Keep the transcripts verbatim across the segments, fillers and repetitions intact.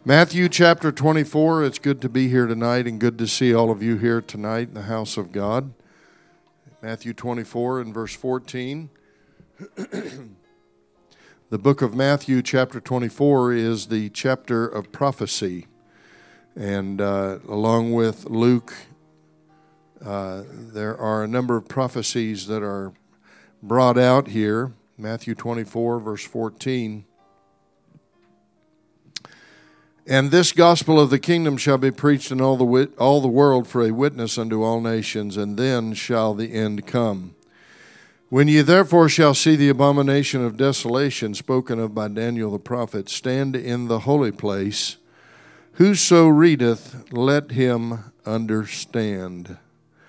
Matthew chapter twenty-four, it's good to be here tonight and good to see all of you here tonight in the house of God. Matthew twenty-four and verse fourteen. The book of Matthew chapter twenty-four is the chapter of prophecy. And uh, along with Luke, uh, there are a number of prophecies that are brought out here. Matthew twenty-four, verse fourteen. And this gospel of the kingdom shall be preached in all the wit- all the world for a witness unto all nations, and then shall the end come. When ye therefore shall see the abomination of desolation spoken of by Daniel the prophet stand in the holy place, whoso readeth, let him understand.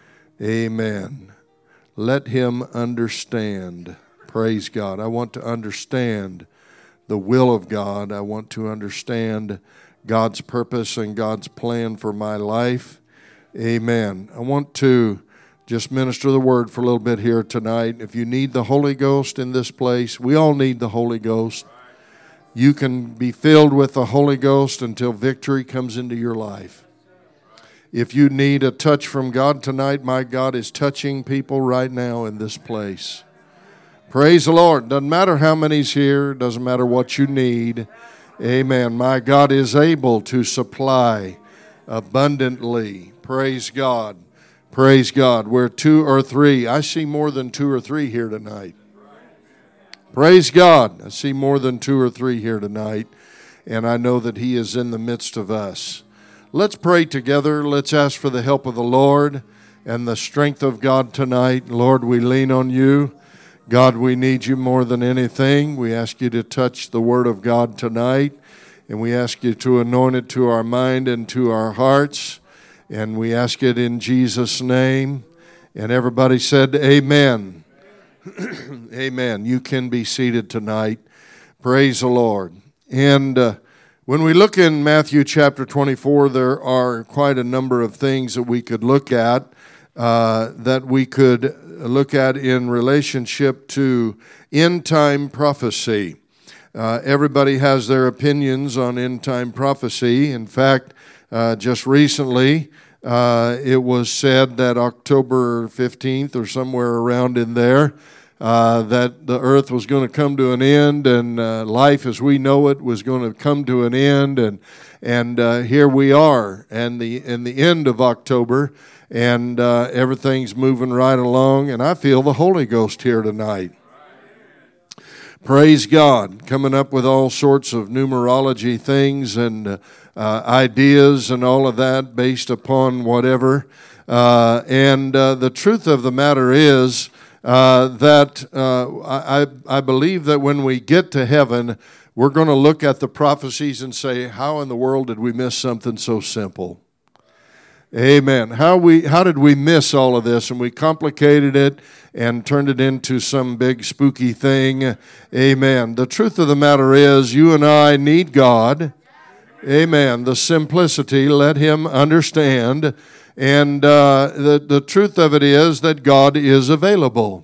Amen. Let him understand. Praise God. I want to understand the will of God. I want to understand God's purpose and God's plan for my life. Amen. I want to just minister the word for a little bit here tonight. If you need the Holy Ghost in this place, we all need the Holy Ghost. You can be filled with the Holy Ghost until victory comes into your life. If you need a touch from God tonight, my God is touching people right now in this place. Praise the Lord. Doesn't matter how many's here. Doesn't matter what you need. Amen. My God is able to supply abundantly. Praise God. Praise God. Where two or three. I see more than two or three here tonight. Praise God. I see more than two or three here tonight. And I know that He is in the midst of us. Let's pray together. Let's ask for the help of the Lord and the strength of God tonight. Lord, we lean on You. God, we need You more than anything. We ask You to touch the Word of God tonight, and we ask You to anoint it to our mind and to our hearts, and we ask it in Jesus' name. And everybody said, Amen. Amen. You can be seated tonight. Praise the Lord. And uh, when we look in Matthew chapter twenty-four, there are quite a number of things that we could look at, uh, that we could look at in relationship to end-time prophecy. Uh, everybody has their opinions on end-time prophecy. In fact, uh, just recently, uh, it was said that October fifteenth or somewhere around in there, uh, that the earth was going to come to an end and uh, life as we know it was going to come to an end. And and uh, here we are, and the in the end of October, and uh, everything's moving right along, and I feel the Holy Ghost here tonight. Praise God. Coming up with all sorts of numerology things and uh, uh, ideas and all of that based upon whatever. Uh, and uh, the truth of the matter is uh, that uh, I, I believe that when we get to heaven, we're going to look at the prophecies and say, how in the world did we miss something so simple? Amen. How we how did we miss all of this? And we complicated it and turned it into some big spooky thing. Amen. The truth of the matter is, you and I need God. Amen. The simplicity, let Him understand. And uh, the, the truth of it is that God is available.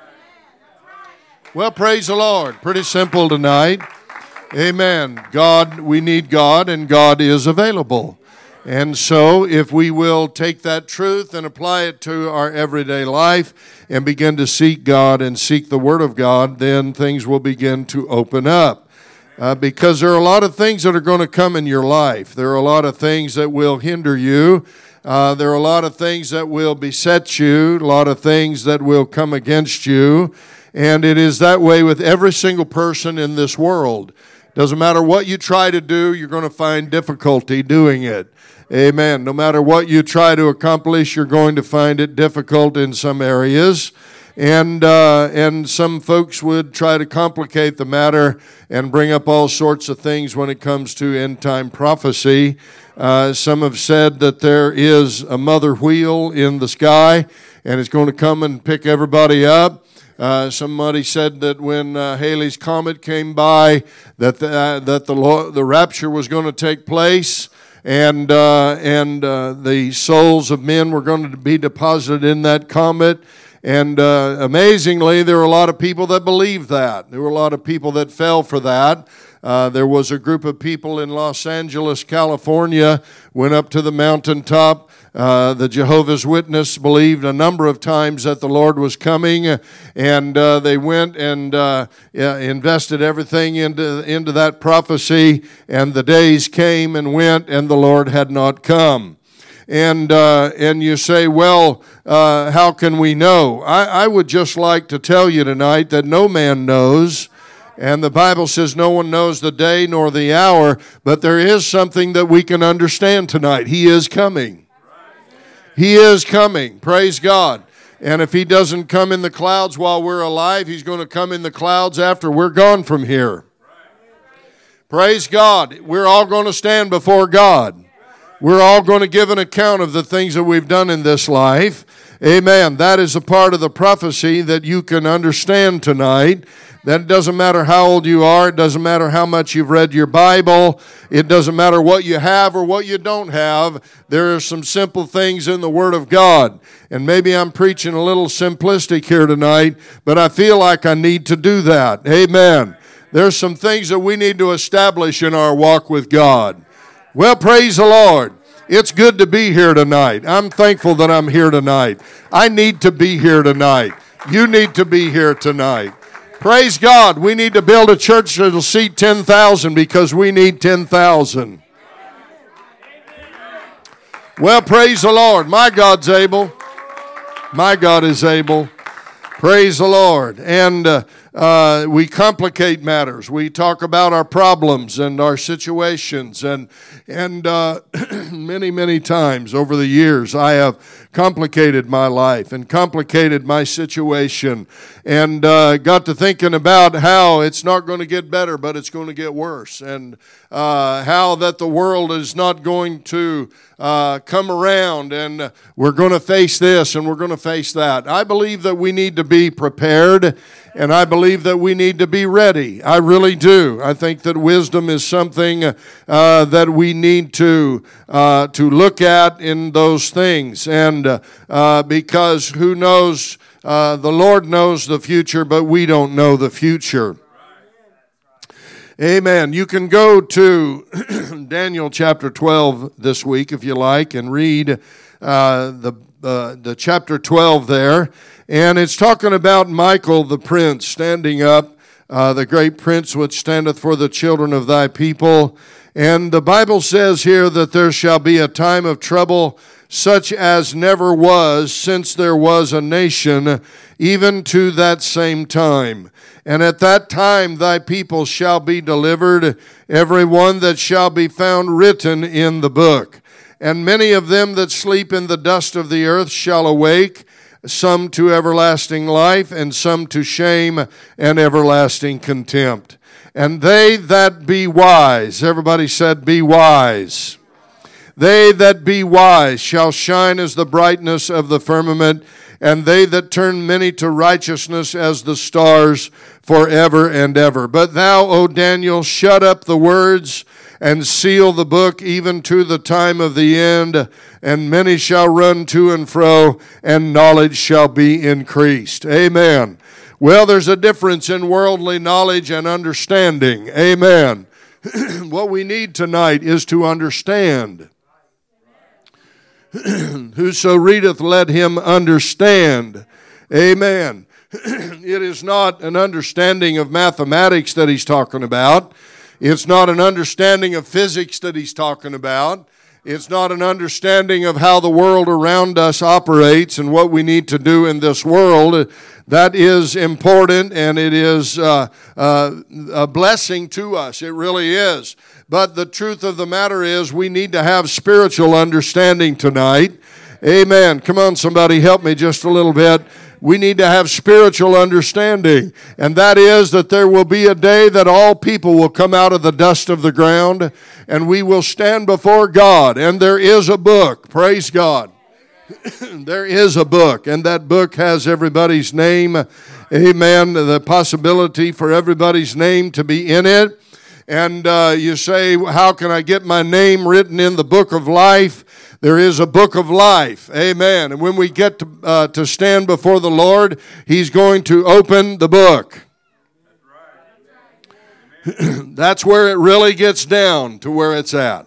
Well, praise the Lord. Pretty simple tonight. Amen. God, we need God, and God is available. And so if we will take that truth and apply it to our everyday life and begin to seek God and seek the Word of God, then things will begin to open up. Uh, because there are a lot of things that are going to come in your life. There are a lot of things that will hinder you. Uh, there are a lot of things that will beset you, a lot of things that will come against you. And it is that way with every single person in this world. Doesn't matter what you try to do, you're going to find difficulty doing it. Amen. No matter what you try to accomplish, you're going to find it difficult in some areas. And uh, and some folks would try to complicate the matter and bring up all sorts of things when it comes to end-time prophecy. Uh, some have said that there is a mother wheel in the sky, and it's going to come and pick everybody up. Uh, somebody said that when uh, Halley's Comet came by, that the, uh, that the lo- the rapture was going to take place. And uh, and uh, the souls of men were going to be deposited in that comet. And uh, amazingly, there were a lot of people that believed that. There were a lot of people that fell for that. Uh, Uh, there was a group of people in Los Angeles, California, went up to the mountaintop. Uh, the Jehovah's Witness believed a number of times that the Lord was coming, and uh, they went and uh, invested everything into, into that prophecy, and the days came and went, and the Lord had not come. And uh, and you say, well, uh, how can we know? I, I would just like to tell you tonight that no man knows. And the Bible says no one knows the day nor the hour, but there is something that we can understand tonight. He is coming. He is coming. Praise God. And if he doesn't come in the clouds while we're alive, he's going to come in the clouds after we're gone from here. Praise God. We're all going to stand before God. We're all going to give an account of the things that we've done in this life. Amen. That is a part of the prophecy that you can understand tonight. That it doesn't matter how old you are. It doesn't matter how much you've read your Bible. It doesn't matter what you have or what you don't have. There are some simple things in the Word of God. And maybe I'm preaching a little simplistic here tonight, but I feel like I need to do that. Amen. There's some things that we need to establish in our walk with God. Well, praise the Lord. It's good to be here tonight. I'm thankful that I'm here tonight. I need to be here tonight. You need to be here tonight. Praise God. We need to build a church that will seat ten thousand because we need ten thousand. Well, praise the Lord. My God's able. My God is able. Praise the Lord. And uh, uh, we complicate matters. We talk about our problems and our situations. And, and uh, many, many times over the years, I have complicated my life and complicated my situation and uh, got to thinking about how it's not going to get better, but it's going to get worse. And uh, how that the world is not going to uh, come around and we're going to face this and we're going to face that. I believe that we need to be prepared, and I believe that we need to be ready. I really do. I think that wisdom is something uh, that we need to uh, to look at in those things. And uh, uh, because who knows, uh, the Lord knows the future, but we don't know the future. Amen. You can go to Daniel chapter twelve this week if you like and read uh, the uh, the chapter twelve there. And it's talking about Michael the prince standing up, uh, the great prince which standeth for the children of thy people. And the Bible says here that there shall be a time of trouble such as never was since there was a nation, even to that same time. And at that time thy people shall be delivered, every one that shall be found written in the book. And many of them that sleep in the dust of the earth shall awake, some to everlasting life, and some to shame and everlasting contempt. And they that be wise, everybody said, be wise. They that be wise shall shine as the brightness of the firmament, and they that turn many to righteousness as the stars forever and ever. But thou, O Daniel, shut up the words and seal the book even to the time of the end, and many shall run to and fro, and knowledge shall be increased. Amen. Well, there's a difference in worldly knowledge and understanding. Amen. What we need tonight is to understand. Whoso readeth, let him understand. Amen. It is not an understanding of mathematics that he's talking about. It's not an understanding of physics that he's talking about. It's not an understanding of how the world around us operates and what we need to do in this world. That is important, and it is uh, uh, a blessing to us. It really is. But the truth of the matter is we need to have spiritual understanding tonight. Amen. Come on, somebody, help me just a little bit. We need to have spiritual understanding, and that is that there will be a day that all people will come out of the dust of the ground, and we will stand before God, and there is a book. Praise God. There is a book, and that book has everybody's name. Amen. The possibility for everybody's name to be in it. And uh, you say, how can I get my name written in the book of life? There is a book of life. Amen. And when we get to, uh, to stand before the Lord, He's going to open the book. That's where it really gets down to where it's at.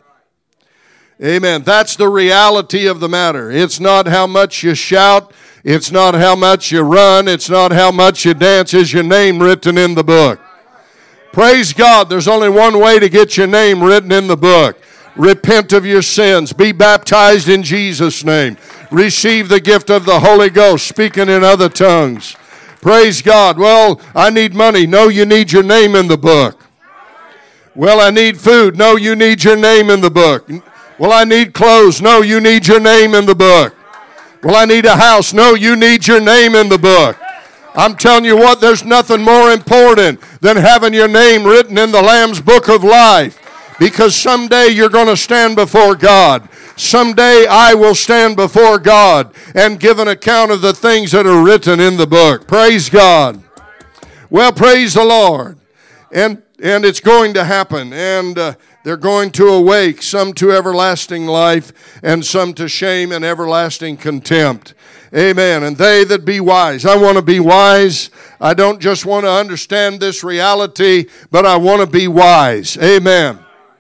Amen. That's the reality of the matter. It's not how much you shout. It's not how much you run. It's not how much you dance. Is your name written in the book? Praise God. There's only one way to get your name written in the book. Repent of your sins. Be baptized in Jesus' name. Receive the gift of the Holy Ghost, speaking in other tongues. Praise God. Well, I need money. No, you need your name in the book. Well, I need food. No, you need your name in the book. Well, I need clothes. No, you need your name in the book. Well, I need a house. No, you need your name in the book. I'm telling you what, there's nothing more important than having your name written in the Lamb's Book of Life. Because someday you're going to stand before God. Someday I will stand before God and give an account of the things that are written in the book. Praise God. Well, praise the Lord. And and it's going to happen. And uh, they're going to awake, some to everlasting life, and some to shame and everlasting contempt. Amen. And they that be wise. I want to be wise. I don't just want to understand this reality, but I want to be wise. Amen.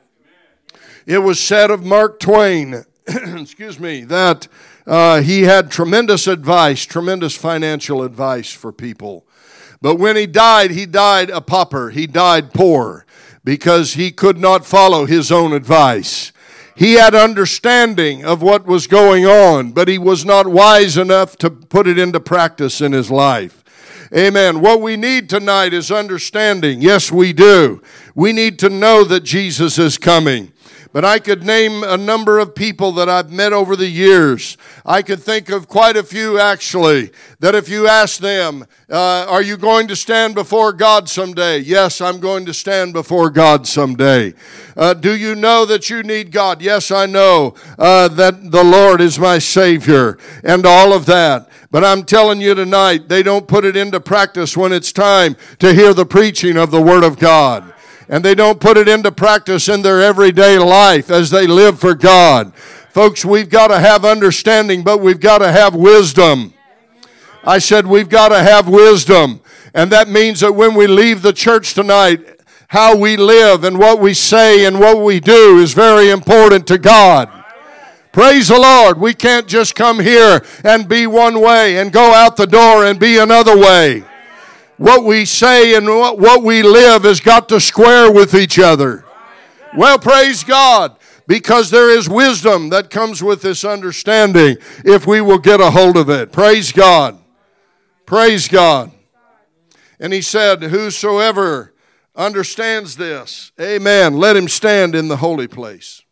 It was said of Mark Twain, excuse me, that uh, he had tremendous advice, tremendous financial advice for people. But when he died, he died a pauper. He died poor because he could not follow his own advice. He had understanding of what was going on, but he was not wise enough to put it into practice in his life. Amen. What we need tonight is understanding. Yes, we do. We need to know that Jesus is coming. But I could name a number of people that I've met over the years. I could think of quite a few, actually, that if you ask them, uh, are you going to stand before God someday? Yes, I'm going to stand before God someday. Uh, do you know that you need God? Yes, I know uh, that the Lord is my Savior and all of that. But I'm telling you tonight, they don't put it into practice when it's time to hear the preaching of the Word of God. And they don't put it into practice in their everyday life as they live for God. Folks, we've got to have understanding, but we've got to have wisdom. I said we've got to have wisdom. And that means that when we leave the church tonight, how we live and what we say and what we do is very important to God. Praise the Lord. We can't just come here and be one way and go out the door and be another way. What we say and what we live has got to square with each other. Well, praise God, because there is wisdom that comes with this understanding if we will get a hold of it. Praise God. Praise God. And he said, whosoever understands this, amen, let him stand in the holy place.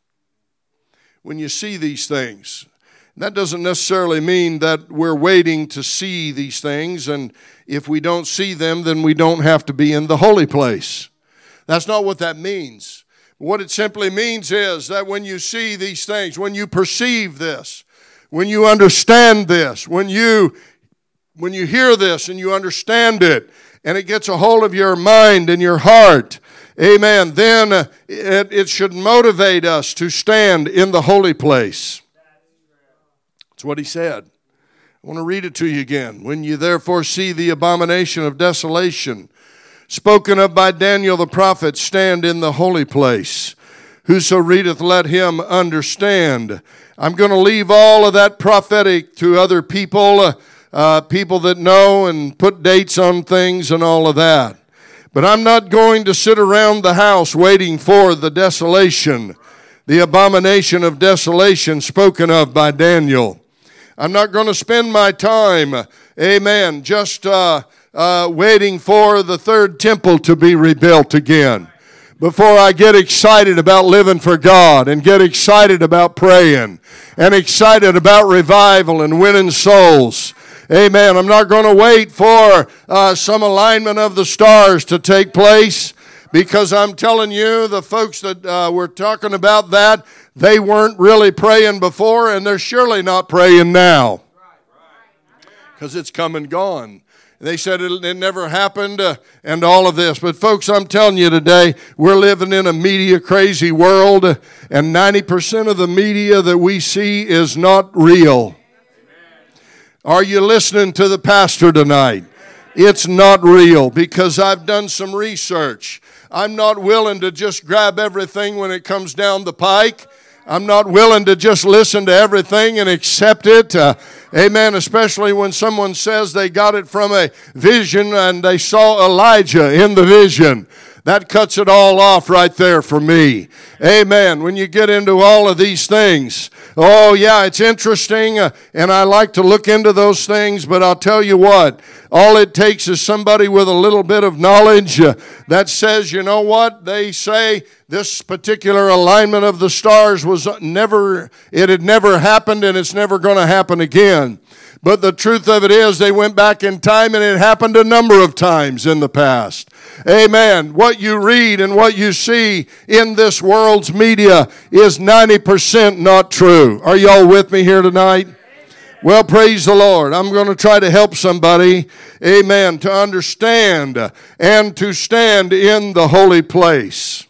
When you see these things, that doesn't necessarily mean that we're waiting to see these things, and if we don't see them, then we don't have to be in the holy place. That's not what that means. What it simply means is that when you see these things, when you perceive this, when you understand this, when you when you hear this and you understand it, and it gets a hold of your mind and your heart, amen, then it, it should motivate us to stand in the holy place. That's what he said. I want to read it to you again. When you therefore see the abomination of desolation, spoken of by Daniel the prophet, stand in the holy place. Whoso readeth, let him understand. I'm going to leave all of that prophetic to other people, uh, uh, people that know and put dates on things and all of that. But I'm not going to sit around the house waiting for the desolation, the abomination of desolation spoken of by Daniel. I'm not going to spend my time, amen, just uh, uh, waiting for the third temple to be rebuilt again before I get excited about living for God and get excited about praying and excited about revival and winning souls. Amen. I'm not going to wait for uh, some alignment of the stars to take place, because I'm telling you, the folks that uh, were talking about that, they weren't really praying before, and they're surely not praying now, because it's come and gone. They said it, it never happened uh, and all of this. But folks, I'm telling you today, we're living in a media crazy world, and ninety percent of the media that we see is not real. Are you listening to the pastor tonight? It's not real, because I've done some research. I'm not willing to just grab everything when it comes down the pike. I'm not willing to just listen to everything and accept it. Uh, amen. Especially when someone says they got it from a vision and they saw Elijah in the vision. That cuts it all off right there for me. Amen. When you get into all of these things, oh yeah, it's interesting, uh, and I like to look into those things, but I'll tell you what, all it takes is somebody with a little bit of knowledge uh, that says, you know what, they say this particular alignment of the stars was never, it had never happened, and it's never going to happen again. But the truth of it is, they went back in time, and it happened a number of times in the past. Amen. What you read and what you see in this world's media is ninety percent not true. Are y'all with me here tonight? Well, praise the Lord. I'm going to try to help somebody, amen, to understand and to stand in the holy place.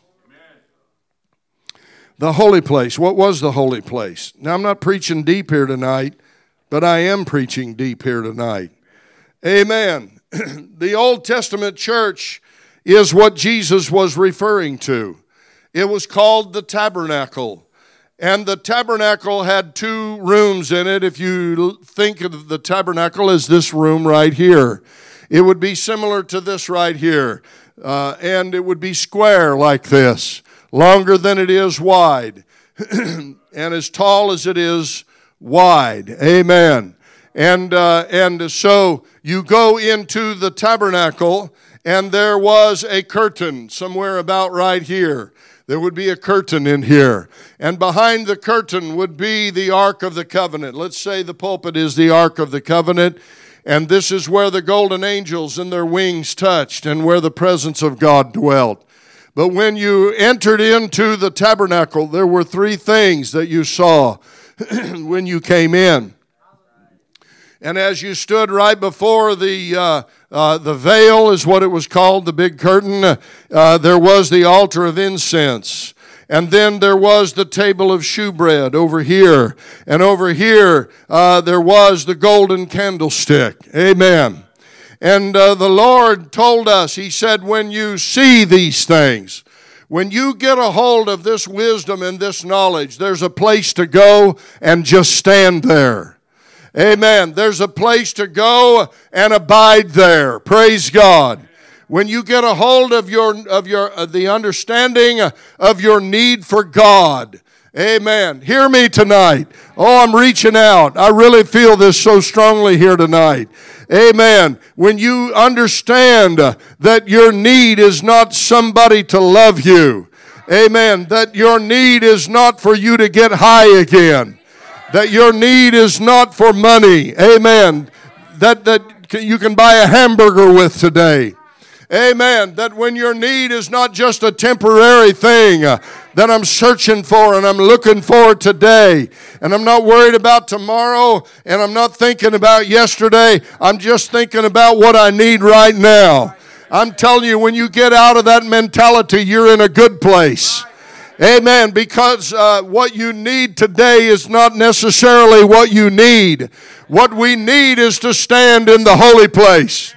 The holy place. What was the holy place? Now, I'm not preaching deep here tonight, but I am preaching deep here tonight. Amen. The Old Testament church is what Jesus was referring to. It was called the tabernacle. And the tabernacle had two rooms in it. If you think of the tabernacle as this room right here, it would be similar to this right here. Uh, and it would be square like this, longer than it is wide, and as tall as it is wide. Amen. And uh, and so you go into the tabernacle, and there was a curtain somewhere about right here. There would be a curtain in here. And behind the curtain would be the Ark of the Covenant. Let's say the pulpit is the Ark of the Covenant. And this is where the golden angels and their wings touched and where the presence of God dwelt. But when you entered into the tabernacle, there were three things that you saw when you came in. And as you stood right before the uh, uh, the veil is what it was called, the big curtain, uh, there was the altar of incense. And then there was the table of shewbread over here. And over here, uh, there was the golden candlestick. Amen. And uh, the Lord told us, He said, when you see these things, when you get a hold of this wisdom and this knowledge, there's a place to go and just stand there. Amen. There's a place to go and abide there. Praise God. When you get a hold of your of your of the understanding of your need for God. Amen. Hear me tonight. Oh, I'm reaching out. I really feel this so strongly here tonight. Amen. When you understand that your need is not somebody to love you. Amen. That your need is not for you to get high again. That your need is not for money. Amen. That that you can buy a hamburger with today. Amen. That when your need is not just a temporary thing uh, that I'm searching for and I'm looking for today. And I'm not worried about tomorrow and I'm not thinking about yesterday. I'm just thinking about what I need right now. I'm telling you, when you get out of that mentality, you're in a good place. Amen. Because uh, what you need today is not necessarily what you need. What we need is to stand in the holy place.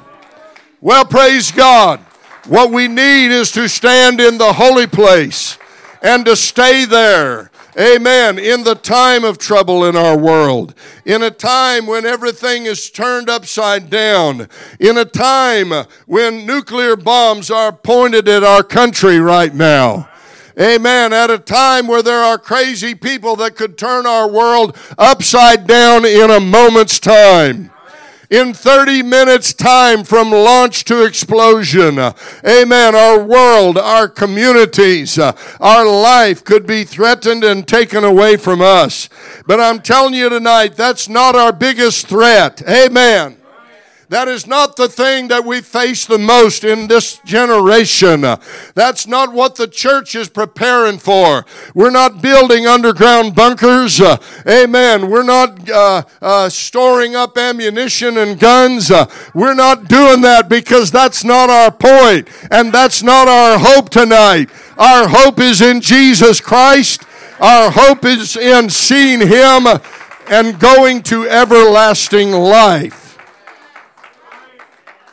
Well, praise God. What we need is to stand in the holy place and to stay there. Amen. In the time of trouble in our world. In a time when everything is turned upside down. In a time when nuclear bombs are pointed at our country right now. Amen. At a time where there are crazy people that could turn our world upside down in a moment's time. In thirty minutes time from launch to explosion. Amen. Our world, our communities, uh, our life could be threatened and taken away from us. But I'm telling you tonight, that's not our biggest threat. Amen. That is not the thing that we face the most in this generation. That's not what the church is preparing for. We're not building underground bunkers. Uh, amen. We're not uh, uh, storing up ammunition and guns. Uh, we're not doing that because that's not our point. And that's not our hope tonight. Our hope is in Jesus Christ. Our hope is in seeing Him and going to everlasting life.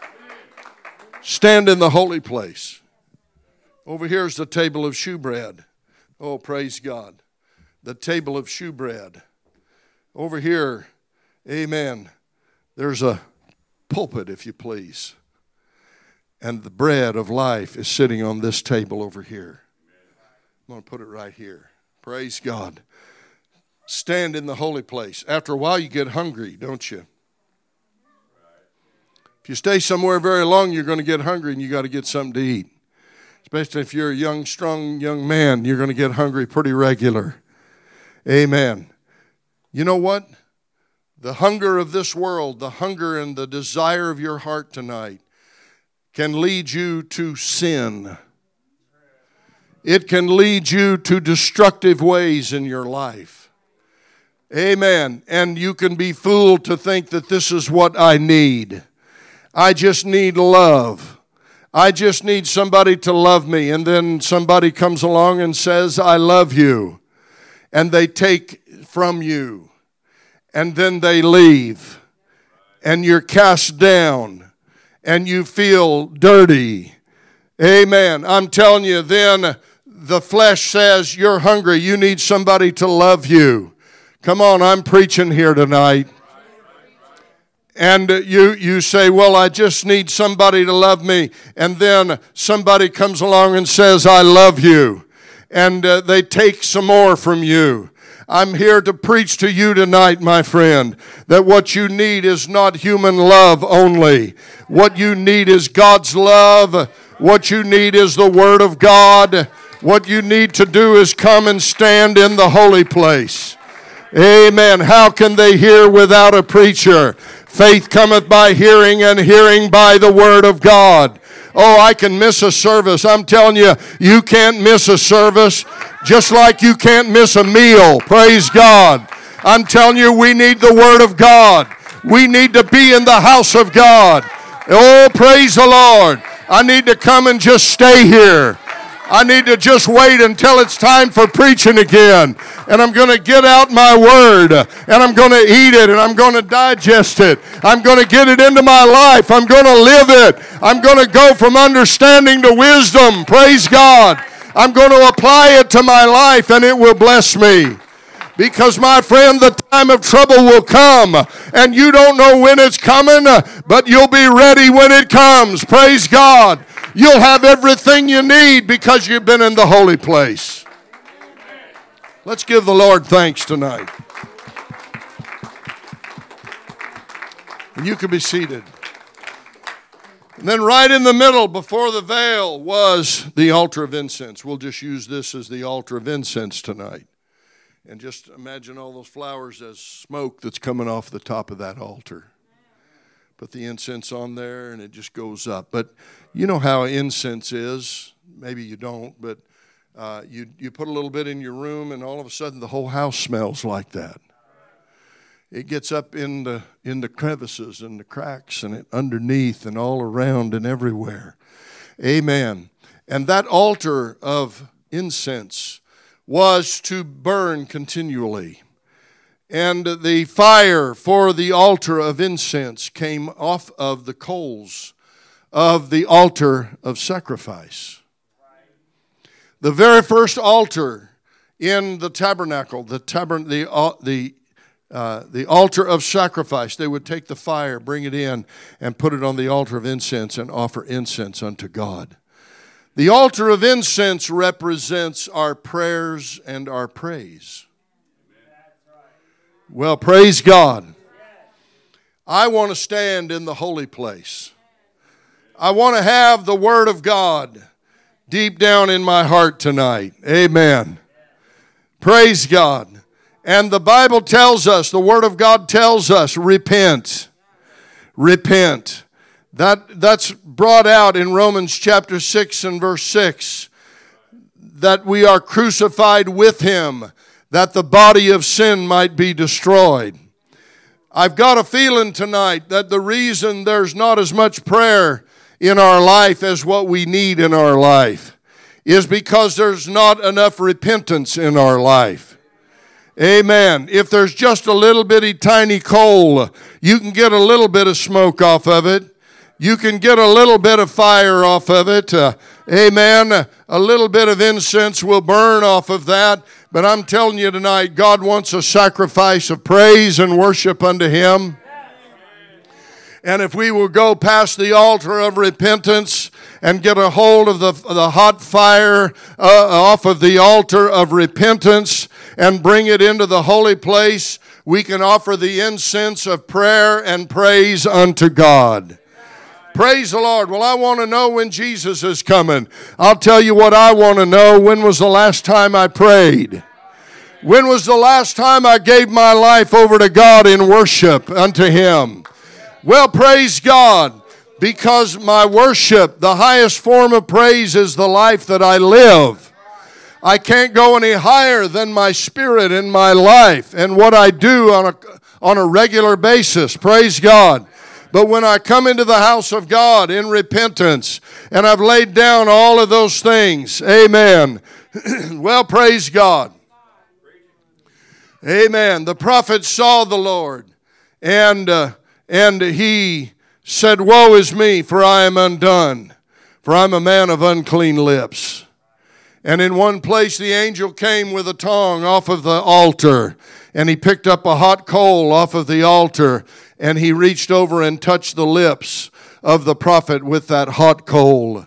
Stand in the holy place. Over here is the table of shewbread. Oh, praise God. The table of shewbread. Over here, amen, there's a pulpit, if you please. And the bread of life is sitting on this table over here. I'm going to put it right here. Praise God. Stand in the holy place. After a while, you get hungry, don't you? If you stay somewhere very long, you're going to get hungry and you got to get something to eat. Especially if you're a young, strong young man, you're going to get hungry pretty regular. Amen. You know what? The hunger of this world, the hunger and the desire of your heart tonight can lead you to sin. It can lead you to destructive ways in your life. Amen. And you can be fooled to think that this is what I need. I just need love. I just need somebody to love me. And then somebody comes along and says, I love you. And they take from you. And then they leave. And you're cast down. And you feel dirty. Amen. I'm telling you, then the flesh says, you're hungry. You need somebody to love you. Come on, I'm preaching here tonight. And you, you say, well, I just need somebody to love me. And then somebody comes along and says, I love you. And uh, they take some more from you. I'm here to preach to you tonight, my friend, that what you need is not human love only. What you need is God's love. What you need is the Word of God. What you need to do is come and stand in the holy place. Amen. How can they hear without a preacher? Faith cometh by hearing, and hearing by the Word of God. Oh, I can miss a service. I'm telling you, you can't miss a service, just like you can't miss a meal. Praise God. I'm telling you, we need the Word of God. We need to be in the house of God. Oh, praise the Lord. I need to come and just stay here. I need to just wait until it's time for preaching again. And I'm going to get out my word. And I'm going to eat it. And I'm going to digest it. I'm going to get it into my life. I'm going to live it. I'm going to go from understanding to wisdom. Praise God. I'm going to apply it to my life and it will bless me. Because, my friend, the time of trouble will come. And you don't know when it's coming, but you'll be ready when it comes. Praise God. You'll have everything you need because you've been in the holy place. Let's give the Lord thanks tonight. And you can be seated. And then right in the middle, before the veil, was the altar of incense. We'll just use this as the altar of incense tonight. And just imagine all those flowers as smoke that's coming off the top of that altar. Put the incense on there and it just goes up. But you know how incense is. Maybe you don't, but uh, you, you put a little bit in your room and all of a sudden the whole house smells like that. It gets up in the, in the crevices and the cracks and it underneath and all around and everywhere. Amen. And that altar of incense was to burn continually. And the fire for the altar of incense came off of the coals of the altar of sacrifice. The very first altar in the tabernacle, the tabern- the uh, the uh, the altar of sacrifice, they would take the fire, bring it in, and put it on the altar of incense and offer incense unto God. The altar of incense represents our prayers and our praise. Well, praise God. I want to stand in the holy place. I want to have the Word of God deep down in my heart tonight. Amen. Praise God. And the Bible tells us, the Word of God tells us, repent. Repent. That, that's brought out in Romans chapter six and verse six. That we are crucified with Him, that the body of sin might be destroyed. I've got a feeling tonight that the reason there's not as much prayer in our life as what we need in our life is because there's not enough repentance in our life. Amen. If there's just a little bitty tiny coal, you can get a little bit of smoke off of it. You can get a little bit of fire off of it. Uh, amen. A little bit of incense will burn off of that. But I'm telling you tonight, God wants a sacrifice of praise and worship unto Him. And if we will go past the altar of repentance and get a hold of the, the hot fire uh, off of the altar of repentance and bring it into the holy place, we can offer the incense of prayer and praise unto God. Praise the Lord. Well, I want to know when Jesus is coming. I'll tell you what I want to know. When was the last time I prayed? When was the last time I gave my life over to God in worship unto Him? Well, praise God, because my worship, the highest form of praise, is the life that I live. I can't go any higher than my spirit in my life and what I do on a, on a regular basis. Praise God. But when I come into the house of God in repentance and I've laid down all of those things, amen. Well, praise God. Amen. The prophet saw the Lord and uh, and he said, "Woe is me, for I am undone, for I'm a man of unclean lips." And in one place the angel came with a tongue off of the altar, and he picked up a hot coal off of the altar, and he reached over and touched the lips of the prophet with that hot coal.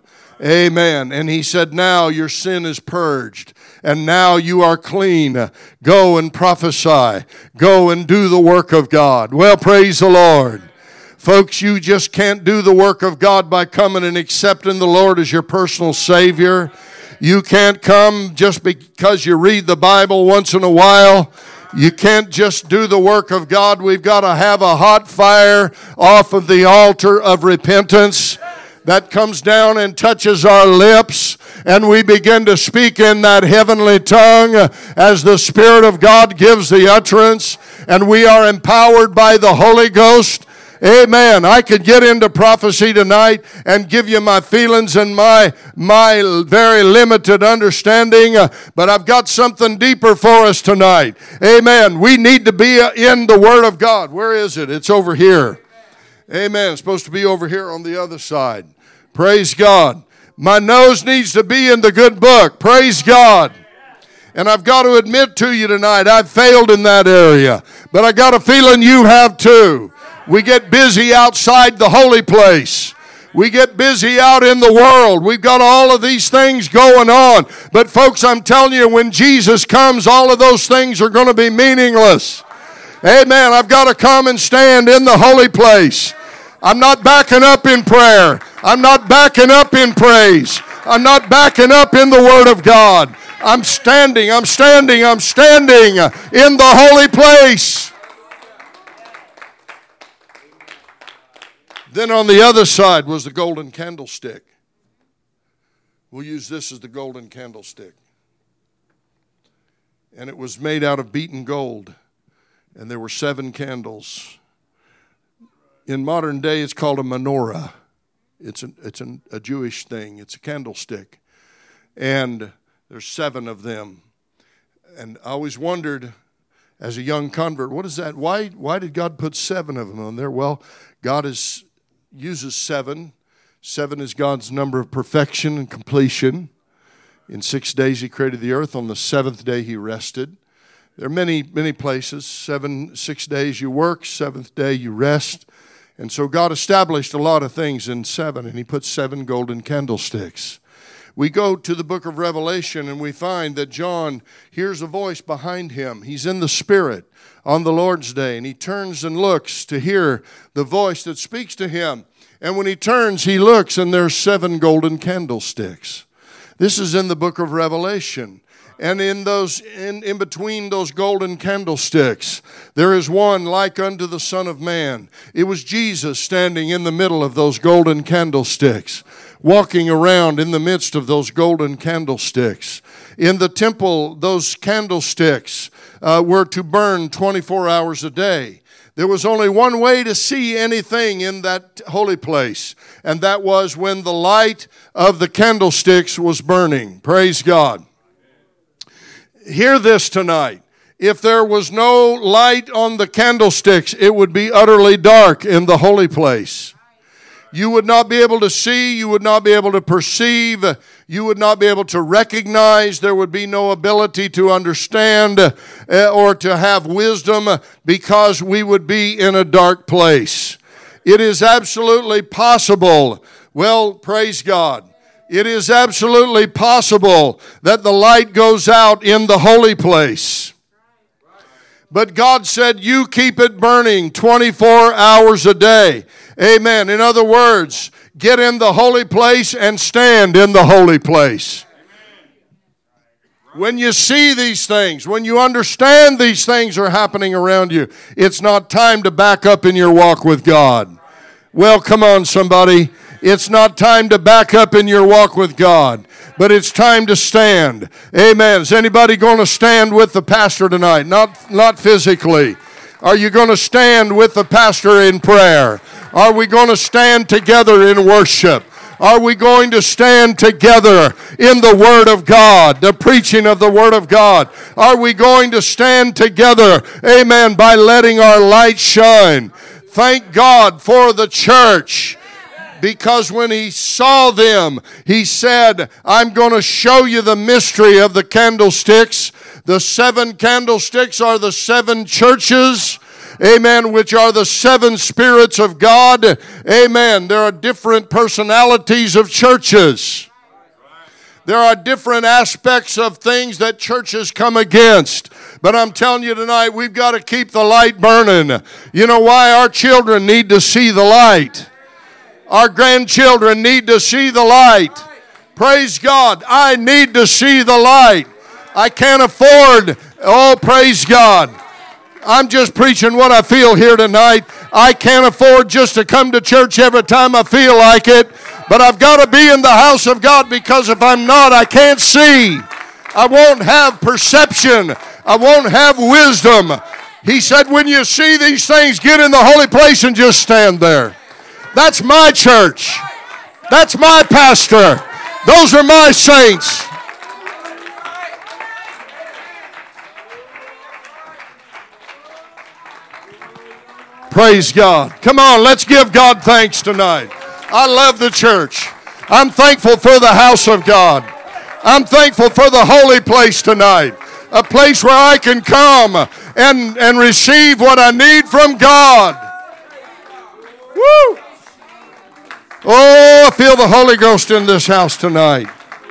Amen. And he said, "Now your sin is purged, and now you are clean. Go and prophesy. Go and do the work of God." Well, praise the Lord. Folks, you just can't do the work of God by coming and accepting the Lord as your personal Savior. You can't come just because you read the Bible once in a while. You can't just do the work of God. We've got to have a hot fire off of the altar of repentance that comes down and touches our lips, and we begin to speak in that heavenly tongue as the Spirit of God gives the utterance, and we are empowered by the Holy Ghost. Amen. I could get into prophecy tonight and give you my feelings and my my very limited understanding, uh, but I've got something deeper for us tonight. Amen. We need to be in the Word of God. Where is it? It's over here. Amen. It's supposed to be over here on the other side. Praise God. My nose needs to be in the good book. Praise God. And I've got to admit to you tonight, I've failed in that area. But I got a feeling you have too. We get busy outside the holy place. We get busy out in the world. We've got all of these things going on. But folks, I'm telling you, when Jesus comes, all of those things are going to be meaningless. Amen. I've got to come and stand in the holy place. I'm not backing up in prayer. I'm not backing up in praise. I'm not backing up in the Word of God. I'm standing, I'm standing, I'm standing in the holy place. Then on the other side was the golden candlestick. We'll use this as the golden candlestick. And it was made out of beaten gold. And there were seven candles. In modern day, it's called a menorah. It's, an, it's an, a Jewish thing. It's a candlestick. And there's seven of them. And I always wondered, as a young convert, what is that? Why, why did God put seven of them on there? Well, God is, uses seven. Seven is God's number of perfection and completion. In six days He created the earth. On the seventh day He rested. There are many, many places. Seven, six days you work, seventh day you rest. And so God established a lot of things in seven, and He put seven golden candlesticks. We go to the book of Revelation, and we find that John hears a voice behind him. He's in the Spirit on the Lord's day, and he turns and looks to hear the voice that speaks to him. And when he turns, he looks, and there's seven golden candlesticks. This is in the book of Revelation. And in those, in, in between those golden candlesticks, there is one like unto the Son of Man. It was Jesus standing in the middle of those golden candlesticks, walking around in the midst of those golden candlesticks. In the temple, those candlesticks uh, were to burn twenty-four hours a day. There was only one way to see anything in that holy place, and that was when the light of the candlesticks was burning. Praise God. Hear this tonight. If there was no light on the candlesticks, it would be utterly dark in the holy place. You would not be able to see. You would not be able to perceive. You would not be able to recognize. There would be no ability to understand uh, or to have wisdom because we would be in a dark place. It is absolutely possible. Well, praise God. It is absolutely possible that the light goes out in the holy place. But God said, you keep it burning twenty-four hours a day. Amen. In other words, get in the holy place and stand in the holy place. When you see these things, when you understand these things are happening around you, it's not time to back up in your walk with God. Well, come on, somebody. It's not time to back up in your walk with God, but it's time to stand. Amen. Is anybody going to stand with the pastor tonight? Not, not physically. Are you going to stand with the pastor in prayer? Are we going to stand together in worship? Are we going to stand together in the Word of God, the preaching of the Word of God? Are we going to stand together, amen, by letting our light shine? Thank God for the church. Because when he saw them, he said, I'm going to show you the mystery of the candlesticks. The seven candlesticks are the seven churches, amen, which are the seven spirits of God. Amen. There are different personalities of churches. There are different aspects of things that churches come against. But I'm telling you tonight, we've got to keep the light burning. You know why? Our children need to see the light. Our grandchildren need to see the light. Praise God. I need to see the light. I can't afford, oh, praise God. I'm just preaching what I feel here tonight. I can't afford just to come to church every time I feel like it. But I've got to be in the house of God, because if I'm not, I can't see. I won't have perception. I won't have wisdom. He said, when you see these things, get in the holy place and just stand there. That's my church. That's my pastor. Those are my saints. Praise God. Come on, let's give God thanks tonight. I love the church. I'm thankful for the house of God. I'm thankful for the holy place tonight. A place where I can come and, and receive what I need from God. Woo! Oh, I feel the Holy Ghost in this house tonight.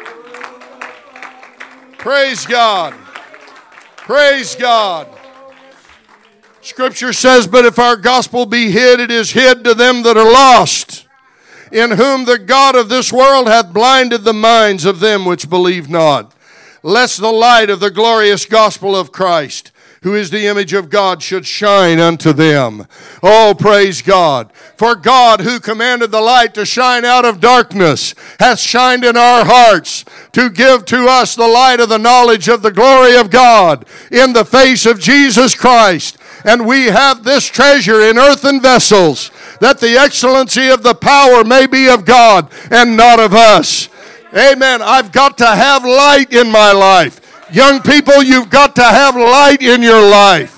Praise God. Praise God. Scripture says, but if our gospel be hid, it is hid to them that are lost, in whom the God of this world hath blinded the minds of them which believe not, lest the light of the glorious gospel of Christ, who is the image of God, should shine unto them. Oh, praise God. For God, who commanded the light to shine out of darkness, hath shined in our hearts to give to us the light of the knowledge of the glory of God in the face of Jesus Christ. And we have this treasure in earthen vessels, that the excellency of the power may be of God and not of us. Amen. I've got to have light in my life. Young people, you've got to have light in your life.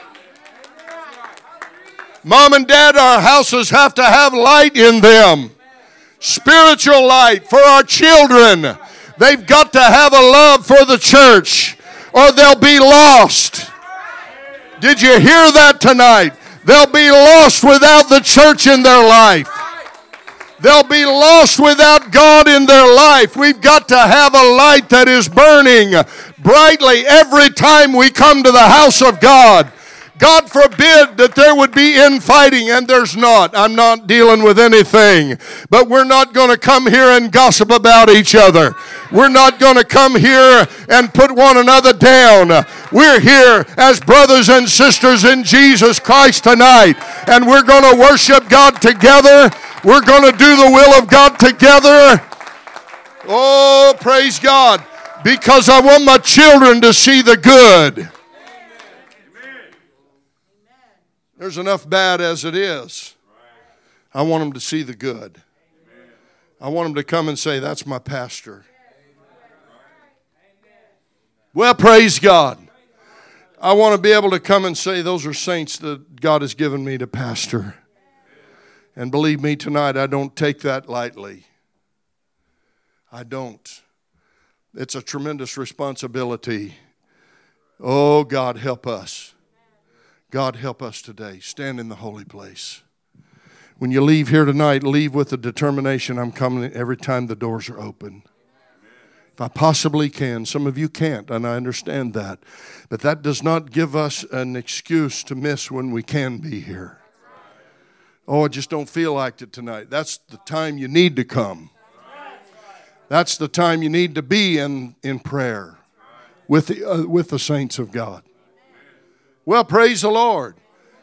Mom and Dad, our houses have to have light in them. Spiritual light for our children. They've got to have a love for the church, or they'll be lost. Did you hear that tonight? They'll be lost without the church in their life. They'll be lost without God in their life. We've got to have a light that is burning brightly every time we come to the house of God. God forbid that there would be infighting, and there's not. I'm not dealing with anything. But we're not going to come here and gossip about each other. We're not going to come here and put one another down. We're here as brothers and sisters in Jesus Christ tonight, and we're going to worship God together. We're going to do the will of God together. Oh, praise God. Because I want my children to see the good. There's enough bad as it is. I want them to see the good. I want them to come and say, that's my pastor. Well, praise God. I want to be able to come and say, those are saints that God has given me to pastor. And believe me tonight, I don't take that lightly. I don't. It's a tremendous responsibility. Oh, God, help us. God, help us today. Stand in the holy place. When you leave here tonight, leave with the determination, I'm coming every time the doors are open. If I possibly can. Some of you can't, and I understand that. But that does not give us an excuse to miss when we can be here. Oh, I just don't feel like it tonight. That's the time you need to come. That's the time you need to be in, in prayer with the, uh, with the saints of God. Well, praise the Lord.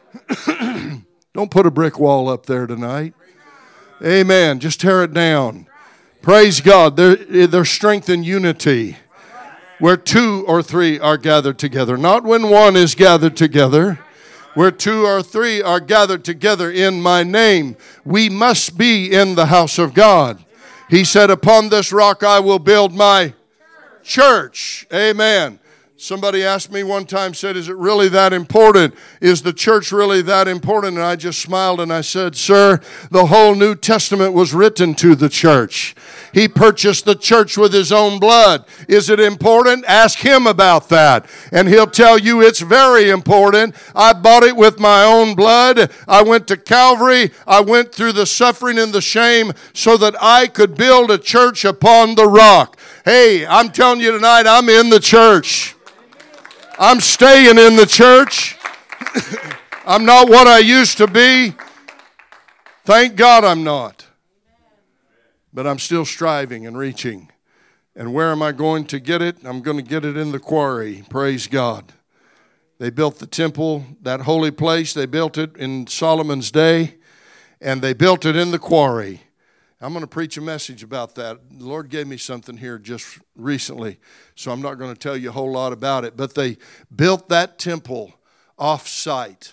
Don't put a brick wall up there tonight. Amen. Just tear it down. Praise God. There, there's strength in unity where two or three are gathered together. Not when one is gathered together. Where two or three are gathered together in my name. We must be in the house of God. He said, upon this rock I will build my church. Amen. Somebody asked me one time, said, is it really that important? Is the church really that important? And I just smiled and I said, sir, the whole New Testament was written to the church. He purchased the church with his own blood. Is it important? Ask him about that. And he'll tell you it's very important. I bought it with my own blood. I went to Calvary. I went through the suffering and the shame so that I could build a church upon the rock. Hey, I'm telling you tonight, I'm in the church. I'm staying in the church. I'm not what I used to be. Thank God I'm not. But I'm still striving and reaching. And where am I going to get it? I'm going to get it in the quarry. Praise God. They built the temple, that holy place. They built it in Solomon's day. And they built it in the quarry. I'm going to preach a message about that. The Lord gave me something here just recently, so I'm not going to tell you a whole lot about it. But they built that temple off-site.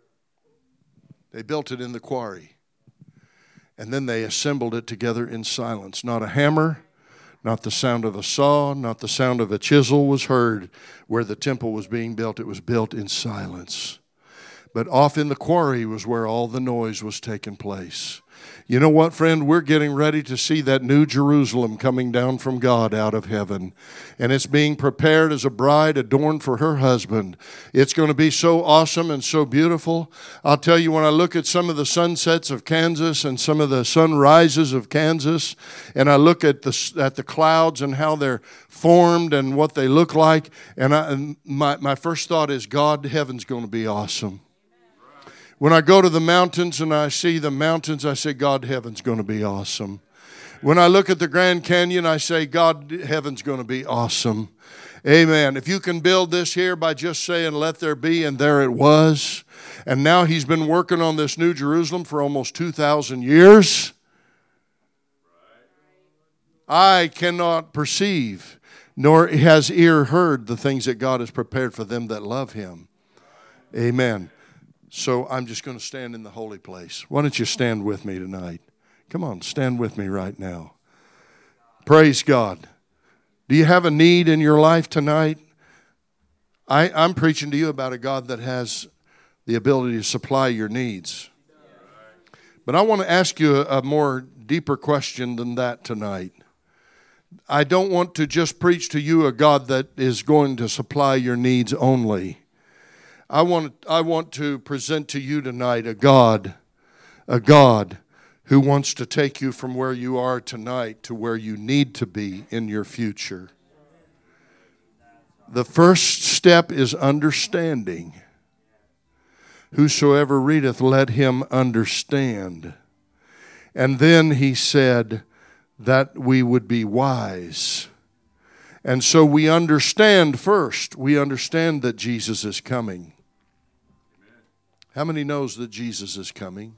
They built it in the quarry. And then they assembled it together in silence. Not a hammer, not the sound of a saw, not the sound of a chisel was heard where the temple was being built. It was built in silence. But off in the quarry was where all the noise was taking place. You know what, friend? We're getting ready to see that new Jerusalem coming down from God out of heaven. And it's being prepared as a bride adorned for her husband. It's going to be so awesome and so beautiful. I'll tell you, when I look at some of the sunsets of Kansas and some of the sunrises of Kansas, and I look at the at the clouds and how they're formed and what they look like, and, I, and my, my first thought is, God, heaven's going to be awesome. When I go to the mountains and I see the mountains, I say, God, heaven's going to be awesome. When I look at the Grand Canyon, I say, God, heaven's going to be awesome. Amen. If you can build this here by just saying, let there be, and there it was. And now he's been working on this New Jerusalem for almost two thousand years. I cannot perceive, nor has ear heard the things that God has prepared for them that love him. Amen. So I'm just going to stand in the holy place. Why don't you stand with me tonight? Come on, stand with me right now. Praise God. Do you have a need in your life tonight? I, I'm preaching to you about a God that has the ability to supply your needs. But I want to ask you a, a more deeper question than that tonight. I don't want to just preach to you a God that is going to supply your needs only. I want, I want to present to you tonight a God, a God who wants to take you from where you are tonight to where you need to be in your future. The first step is understanding. Whosoever readeth, let him understand. And then he said that we would be wise. And so we understand first. We understand that Jesus is coming. How many knows that Jesus is coming?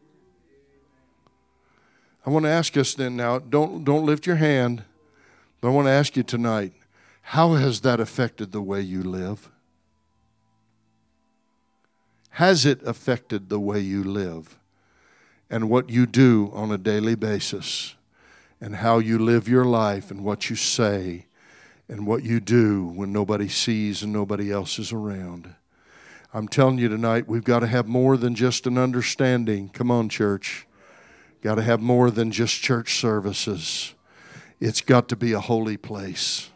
I want to ask us then now, don't, don't lift your hand, but I want to ask you tonight, how has that affected the way you live? Has it affected the way you live and what you do on a daily basis and how you live your life and what you say and what you do when nobody sees and nobody else is around? I'm telling you tonight, we've got to have more than just an understanding. Come on, church. got to have more than just church services. It's got to be a holy place.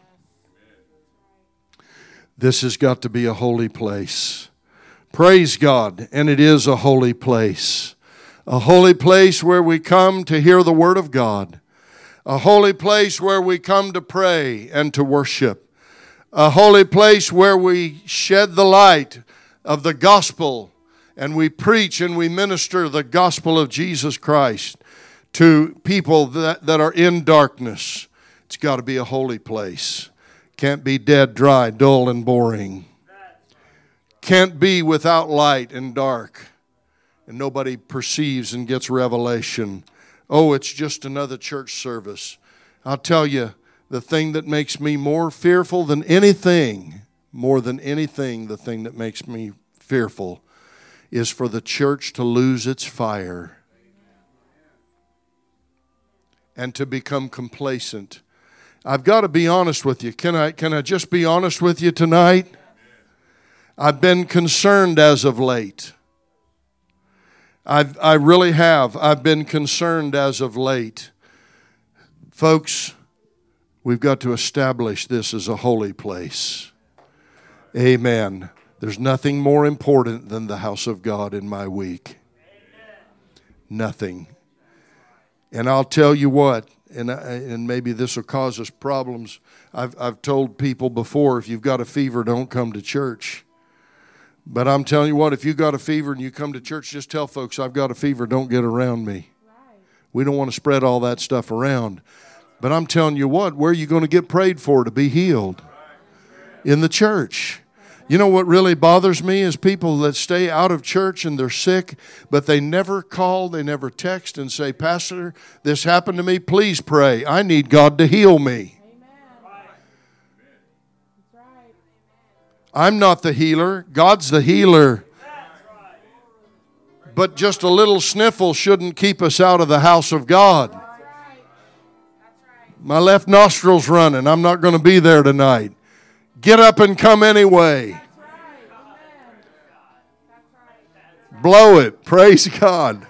This has got to be a holy place. Praise God, and it is a holy place. A holy place where we come to hear the Word of God. A holy place where we come to pray and to worship. A holy place where we shed the light of the gospel and we preach and we minister the gospel of Jesus Christ to people that, that are in darkness. It's got to be a holy place. Can't be dead, dry, dull, and boring. Can't be without light and dark. And nobody perceives and gets revelation. Oh, it's just another church service. I'll tell you, the thing that makes me more fearful than anything, more than anything, the thing that makes me fearful is for the church to lose its fire and to become complacent. I've got to be honest with you. Can I, can I just be honest with you tonight? I've been concerned as of late. I've, I really have. I've been concerned as of late. Folks, we've got to establish this as a holy place. Amen. There's nothing more important than the house of God in my week. Nothing. And I'll tell you what, and, I, and maybe this will cause us problems. I've, I've told people before, if you've got a fever, don't come to church. But I'm telling you what, if you got a fever and you come to church, just tell folks, I've got a fever, don't get around me. Right. We don't want to spread all that stuff around. But I'm telling you what, where are you going to get prayed for to be healed? In the church. You know what really bothers me is people that stay out of church and they're sick, but they never call, they never text and say, Pastor, this happened to me, please pray. I need God to heal me. I'm not the healer. God's the healer. But just a little sniffle shouldn't keep us out of the house of God. My left nostril's running. I'm not going to be there tonight. Get up and come anyway. Blow it. Praise God.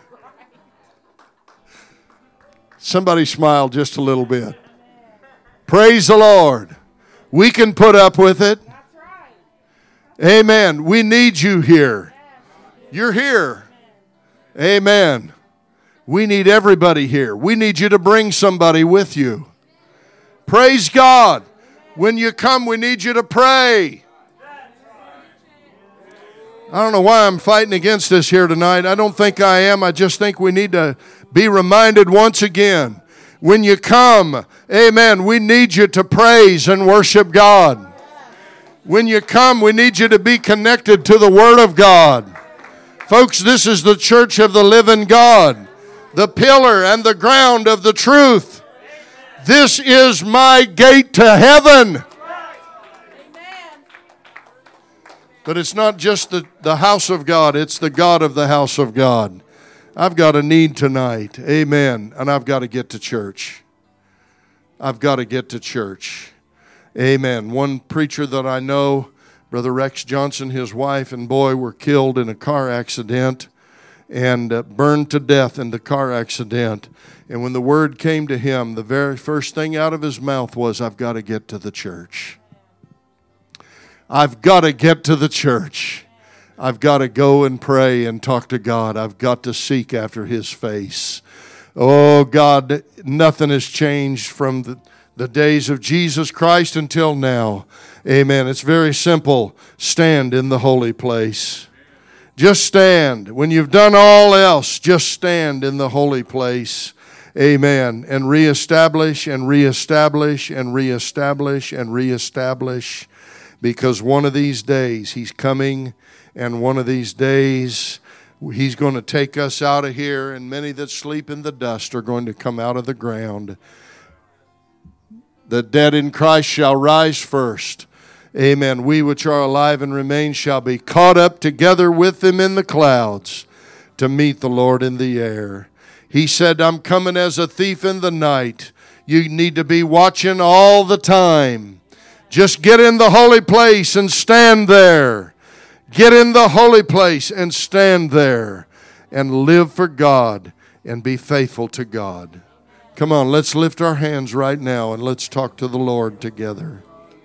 Somebody smiled just a little bit. Praise the Lord. We can put up with it. Amen. We need you here. You're here. Amen. We need everybody here. We need you to bring somebody with you. Praise God. When you come, we need you to pray. I don't know why I'm fighting against this here tonight. I don't think I am. I just think we need to be reminded once again. When you come, amen, we need you to praise and worship God. When you come, we need you to be connected to the Word of God. Folks, this is the church of the living God, the pillar and the ground of the truth. This is my gate to heaven. But it's not just the, the house of God, it's the God of the house of God. I've got a need tonight, amen, and I've got to get to church. I've got to get to church. Amen. One preacher that I know, Brother Rex Johnson, his wife and boy were killed in a car accident and uh, burned to death in the car accident. And when the word came to him, the very first thing out of his mouth was, I've got to get to the church. I've got to get to the church. I've got to go and pray and talk to God. I've got to seek after His face. Oh, God, nothing has changed from the The days of Jesus Christ until now. Amen. It's very simple. Stand in the holy place. Just stand. When you've done all else, just stand in the holy place. Amen. And reestablish and reestablish and reestablish and reestablish. Because one of these days He's coming, and one of these days He's going to take us out of here, and many that sleep in the dust are going to come out of the ground. The dead in Christ shall rise first. Amen. We which are alive and remain shall be caught up together with them in the clouds to meet the Lord in the air. He said, I'm coming as a thief in the night. You need to be watching all the time. Just get in the holy place and stand there. Get in the holy place and stand there and live for God and be faithful to God. Come on, let's lift our hands right now and let's talk to the Lord together.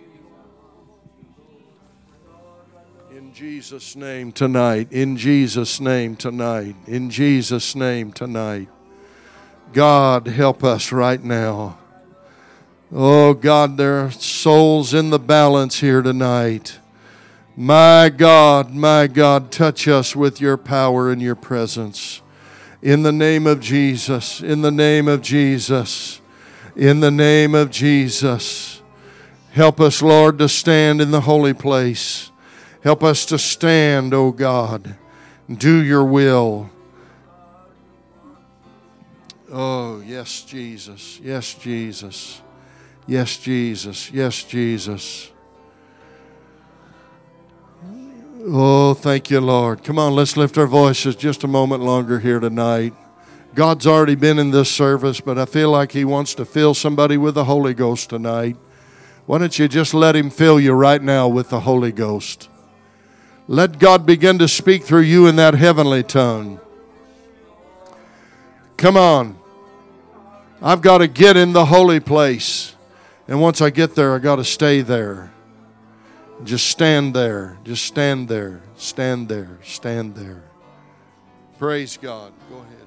In Jesus' name tonight, in Jesus' name tonight, in Jesus' name tonight. God, help us right now. Oh, God, there are souls in the balance here tonight. My God, my God, touch us with your power and your presence. In the name of Jesus, in the name of Jesus, in the name of Jesus. Help us, Lord, to stand in the holy place. Help us to stand, oh God. Do your will. Oh, yes, Jesus. Yes, Jesus. Yes, Jesus. Yes, Jesus. Oh, thank you, Lord. Come on, let's lift our voices just a moment longer here tonight. God's already been in this service, but I feel like He wants to fill somebody with the Holy Ghost tonight. Why don't you just let Him fill you right now with the Holy Ghost? Let God begin to speak through you in that heavenly tongue. Come on. I've got to get in the holy place. And once I get there, I got to stay there. Just stand there. Just stand there. Stand there. Stand there. Praise God. Go ahead.